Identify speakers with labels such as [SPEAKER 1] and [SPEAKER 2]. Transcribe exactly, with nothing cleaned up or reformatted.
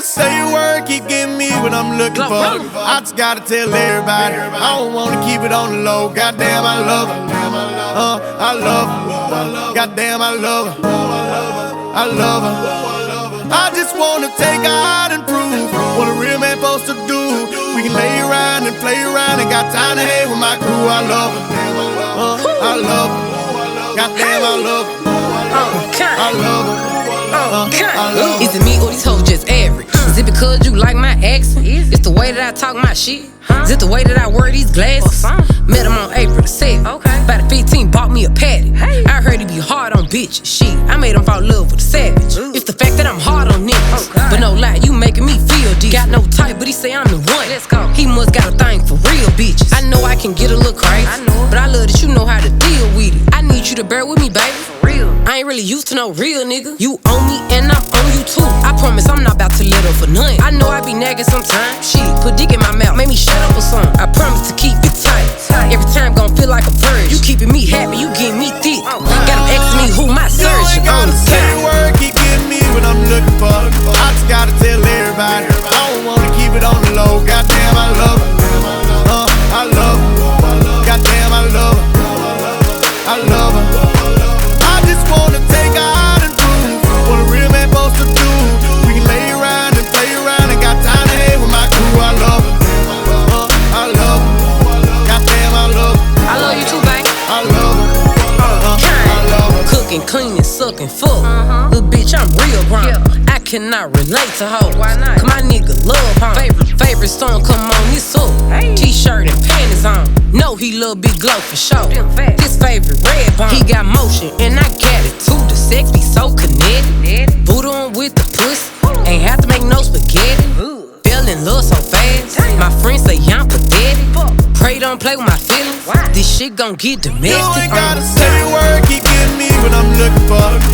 [SPEAKER 1] gotta say a word, keep getting me what I'm looking for. I just gotta tell everybody, I don't wanna keep it on the low. Goddamn, I love her. Uh, I love her. Goddamn, I love her. I love her. I just wanna take her out and prove what a real man supposed to do. We can lay around and play around and got time to hang with my crew. I love her. Uh, I love her. Goddamn, I love her. I love her. Uh, I love her.
[SPEAKER 2] Is it me or these hoes just average? Is it because you like my accent? It's the way that I talk my shit? Is it the way that I wear these glasses? Met him on April the seventh. By the fifteenth, bought me a patty. I heard he be hard on bitches. Shit, I made him fall in love with a savage. It's the fact that I'm hard on niggas. But no lie, you making me feel deep. Got no type, but he say I'm the one. Let's go. He must got a thing for real bitches. I know I can get a little crazy, but I love that you know how to deal with it. I need you to bear with me, baby. I ain't really used to no real nigga. You own me and I'm on you too. I promise I'm not about to let up for nothing. I know I be nagging sometimes. Shit, put dick in my mouth, make me shut up or something. I promise to keep it tight. Every time gon' feel like a virgin. You keeping me happy, you getting me thick. Got him asking me who my
[SPEAKER 1] You
[SPEAKER 2] surgeon.
[SPEAKER 1] ain't gotta say a word, keep getting me what I'm looking for. I just gotta tell everybody, I don't wanna keep it on the low. Goddamn, I love her. Uh, I love her. Goddamn, I love her. I love her. I just wanna take her out and prove what a real man supposed to do. We can lay around and play around and got time to hang with my crew. I love her. Uh, I love her. Goddamn, I love her.
[SPEAKER 2] I love you too, babe.
[SPEAKER 1] I love her. Uh, I love her.
[SPEAKER 2] Cooking, cleaning, sucking, fuck. Little bitch, I'm real grown. I cannot relate to hoes.
[SPEAKER 3] Why not?
[SPEAKER 2] Cause my nigga love home. Favorite, favorite song, come on, this up. T-shirt and panties on. Know he love big glow for sure. His favorite red bone. He got motion and I got it too. The sex be so connected. Voodoo on with the pussy. Ain't have to make no spaghetti. Fell in love so fast. My friends say I'm pathetic. Pray don't play with my feelings. This shit gon' get domestic.
[SPEAKER 1] You ain't gotta say a word, keep getting me what I'm looking for.